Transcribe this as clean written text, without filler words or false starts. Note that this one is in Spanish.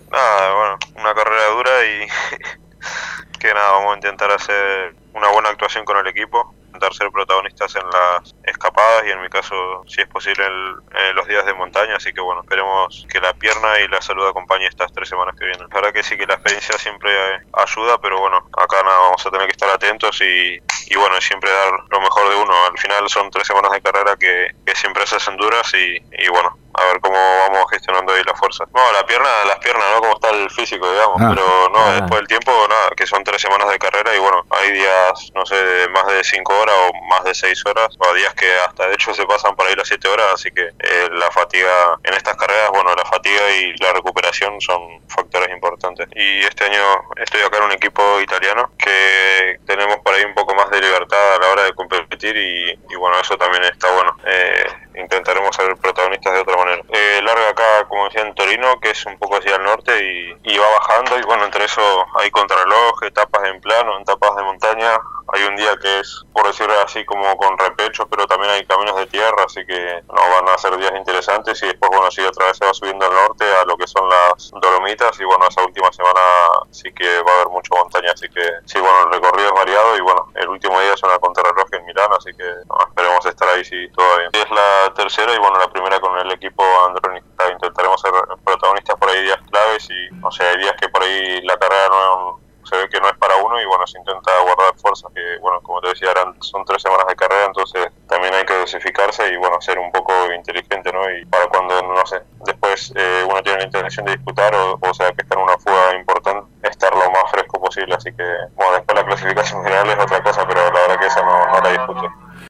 Nada, bueno, una carrera dura y que nada, vamos a intentar hacer una buena actuación con el equipo, intentar ser protagonistas en las escapadas y en mi caso, si es posible, en los días de montaña, así que bueno, esperemos que la pierna y la salud acompañe estas 3 semanas que vienen. La verdad que sí que la experiencia siempre ayuda, pero bueno, acá nada, vamos a tener que estar atentos y bueno, siempre dar lo mejor de uno. Al final son 3 semanas de carrera que siempre se hacen duras y bueno, a ver cómo vamos gestionando ahí la fuerza. No, las piernas, ¿no? Cómo está el físico, digamos, Ah, pero no, ah, después del tiempo, nada, que son 3 semanas de carrera y bueno, hay días, no sé, de más de 5 horas o más de 6 horas, o días que hasta de hecho se pasan para ir a 7 horas, así que la fatiga en estas carreras, bueno, la fatiga y la recuperación son factores importantes. Y este año estoy acá en un equipo italiano que tenemos por ahí un poco más de libertad a la hora de competir y bueno, eso también está bueno. Intentaremos ser protagonistas de otra manera. Larga acá, como decía, en Torino, que es un poco hacia el norte y va bajando y bueno, entre eso hay contrarreloj, etapas en plano, etapas de montaña. Hay un día que es, por decirlo así, como con repechos, pero también hay caminos de tierra, así que no van a ser días interesantes y después, bueno, sí, otra vez se va subiendo al norte a lo que son las Dolomitas y bueno, esa última semana sí que va a haber mucha montaña, así que sí, bueno, el recorrido es variado y bueno, el último día es una contrarreloj en Milán, así que no, esperemos estar ahí si todo bien. Es la tercera y bueno, la primera con el equipo Androni. Intentaremos ser protagonistas por ahí días claves y no sé, hay días que por ahí la carrera no se ve que no es para uno y bueno, se intenta guardar fuerzas, que bueno, como te decía, son 3 semanas de carrera, entonces también hay que dosificarse y bueno, ser un poco inteligente, ¿no? Y para cuando, no sé, después uno tiene la intención de disputar o sea, que está en una fuga importante, estar lo más fresco posible, así que bueno, después la clasificación general es otra cosa, pero la verdad que esa no la disfruto.